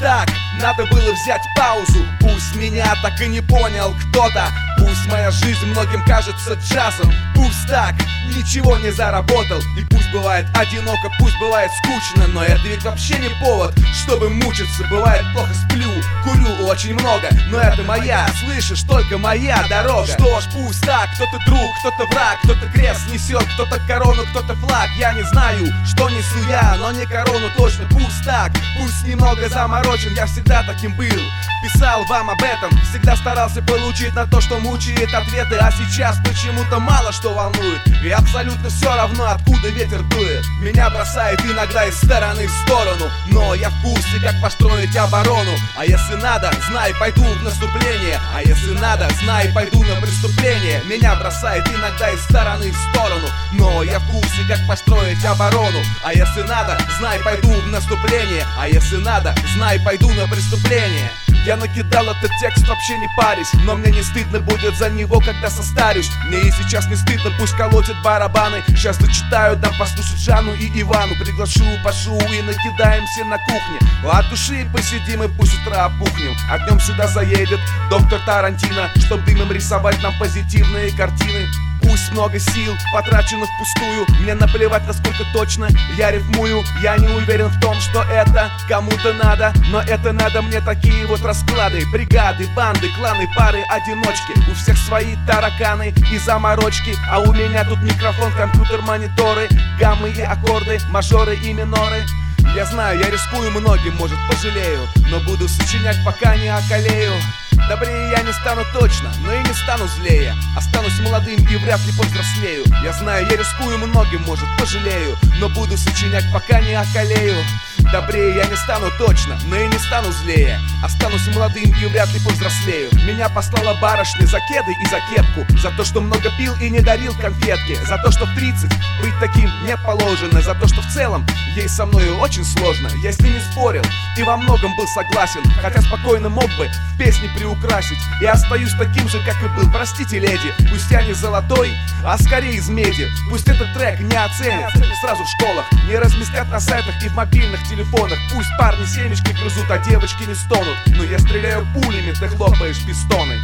так, надо было взять паузу. Пусть меня так и не понял кто-то, пусть моя жизнь многим кажется джазом. Пусть так, ничего не заработал, и пусть бывает одиноко, пусть бывает скучно, но это ведь вообще не повод, чтобы мучиться. Бывает плохо сплю, курю очень много, но это моя, слышишь, только моя дорога. Что ж, пусть так, кто-то друг, кто-то враг, кто-то крест несет, кто-то корону, кто-то флаг. Я не знаю, что несу я, но не корону точно. Пусть так, пусть немного заморочен, я всегда таким был. Писал вам об этом, всегда старался получить на то, что мучает ответы. А сейчас почему-то мало что волнует, и абсолютно все равно, откуда ветер дует. Меня бросает иногда из стороны в сторону, но я в курсе, как построить оборону. А если надо, знай, пойду в наступление. А если надо, знай, пойду на преступление. Меня бросает иногда из стороны в сторону, но я в курсе, как построить оборону. А если надо, знай, пойду в наступление. А если надо, знай, пойду на преступление. Я накидал этот текст, вообще не парюсь, но мне не стыдно будет за него, когда состарюсь. Мне и сейчас не стыдно, пусть колотят барабаны. Сейчас зачитаю, дам послушать Жанну и Ивану. Приглашу Пашу и накидаемся на кухне. От души посидим и пусть утра опухнем. А днем сюда заедет доктор Тарантино, чтоб дымом рисовать нам позитивные картины. Пусть много сил потрачено впустую, мне наплевать, насколько точно я рифмую. Я не уверен в том, что это кому-то надо, но это надо мне такие вот расклады. Бригады, банды, кланы, пары, одиночки. У всех свои тараканы и заморочки. А у меня тут микрофон, компьютер, мониторы, гаммы и аккорды, мажоры и миноры. Я знаю, я рискую многим, может пожалею, но буду сочинять, пока не околею. Добрее я не стану точно, но и не стану злее. Останусь молодым и вряд ли повзрослею. Я знаю, я рискую многим, может пожалею, но буду сочинять, пока не околею. Добрее я не стану точно, но и не стану злее. Останусь молодым и вряд ли повзрослею. Меня послала барышня за кеды и за кепку, за то, что много пил и не дарил конфетки, за то, что в 30 быть таким не положено, за то, что в целом ей со мною очень сложно. Я с ней не спорил и во многом был согласен, хотя спокойно мог бы в песне приукрасить. И остаюсь таким же, как и был, простите, леди. Пусть я не золотой, а скорее из меди. Пусть этот трек не оценят сразу в школах, не разместят на сайтах и в мобильных телефонах. Пусть парни семечки грызут, а девочки не стонут, но я стреляю пулями, ты хлопаешь пистоны.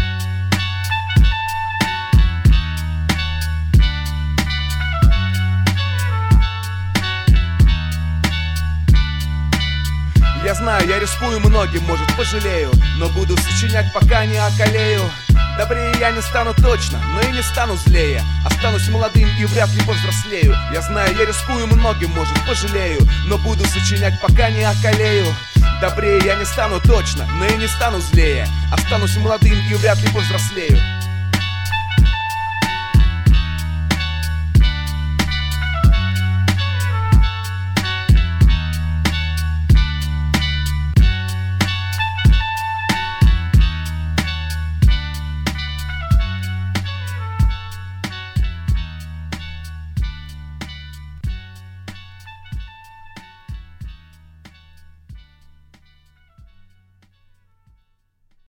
Я знаю, я рискую многим, может пожалею, но буду сочинять, пока не околею. Добрее я не стану точно, но и не стану злее. Останусь молодым и вряд ли повзрослею. Я знаю, я рискую многим, может пожалею, но буду сочинять, пока не околею. Добрее я не стану точно, но и не стану злее. Останусь молодым и вряд ли повзрослею.